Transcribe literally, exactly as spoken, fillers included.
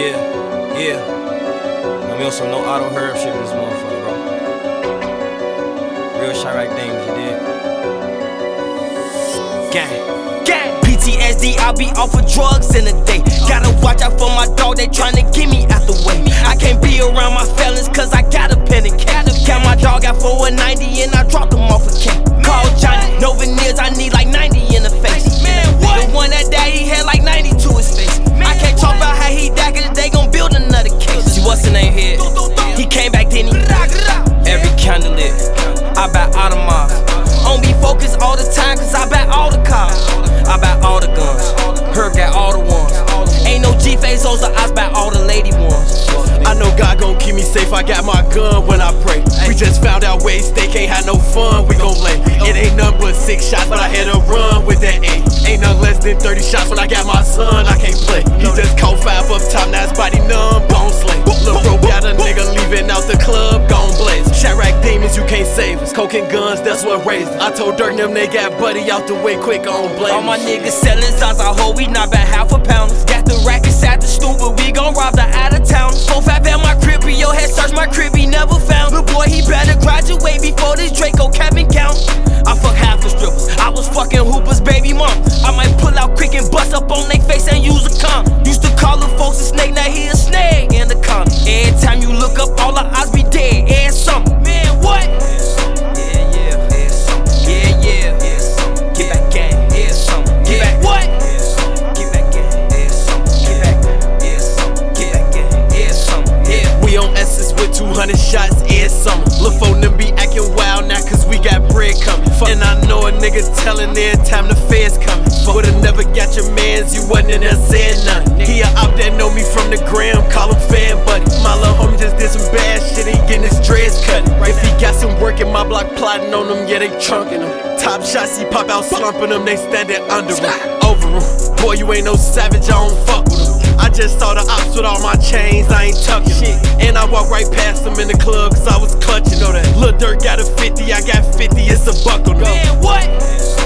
Yeah, yeah. I mean, also no auto herb shit in this motherfucker, bro. Real Chirac Dames, you did. Gang, gang. P T S D, I be off of drugs in a day. Gotta watch out for my dog, they tryna get me out the way. I can't be around my fellas cause I got a pen and cap. Count my dog out for a ninety and I dropped him off a cap. Call Johnny, no veneers, I need like ninety in the face. Man, what? The one that died, he had like ninety to his face. I can't talk about how he died cause they gon' build another case. See what's the name here? He came back, then he every candle lit. I buy Audemars. On be focused all the time cause I buy all the cars. I buy all the guns. Herb got all the ones. Ain't no G-Fazos, I buy all the lady ones. I know God gon' keep me safe, I got my gun when I pray. We just found out ways they can't have no fun, we gon' lay. It ain't nothing but six shots, but I had to run with that eight. Ain't nothing less than thirty shots when I got my son, I can't play. He just caught five up top, now his body numb, gon' slay. Lil' bro got a nigga leaving out the club, gon' blaze. Chirac demons, you can't save us. Coke and guns, that's what raised us. I told Dirk them they got buddy out the way quick, gon' blame. All my niggas selling Zaza, ho, we not about half a pound. Got the rackets at the stool, but we gon' rob the out of town. Four five at my crib, yo head search my crib, he never found. Lil' boy, he better graduate before this Draco cabin count. I fuck half the strippers, I was fucking Hooper's baby mom. I might pull out quick and bust up on they face and use a comp. Used to call the folks a snake, now he a snake in the comp. Every time you look up, all the odds be dead, every summer. Man, what? Yeah, yeah, every summer. Yeah, yeah, every summer. Get back gang, every summer. Get back what? Get back gang, every summer. Get back, every summer. Get back gang, every summer. Yeah. We on Essence with two hundred shots every summer. Lil' phone them be acting wild now cause we got bread coming. And I know a nigga telling every time the feds coming. Would've never got your mans, you wasn't in there saying nothing. He a op that know me from the gram, call him fan buddy. My little homie just did some bad shit, he getting his dreads cut. If he got some work in my block plotting on them, yeah they trunking him. Top shots he pop out slumping them, they standing under him. Over him, boy you ain't no savage, I don't fuck with him. I just saw the ops with all my chains, I ain't tucking shit. And I walked right past them in the club cause I was clutching. Know that Lil' Durk got a fifty, I got fifty, it's a buck on them. Man, what?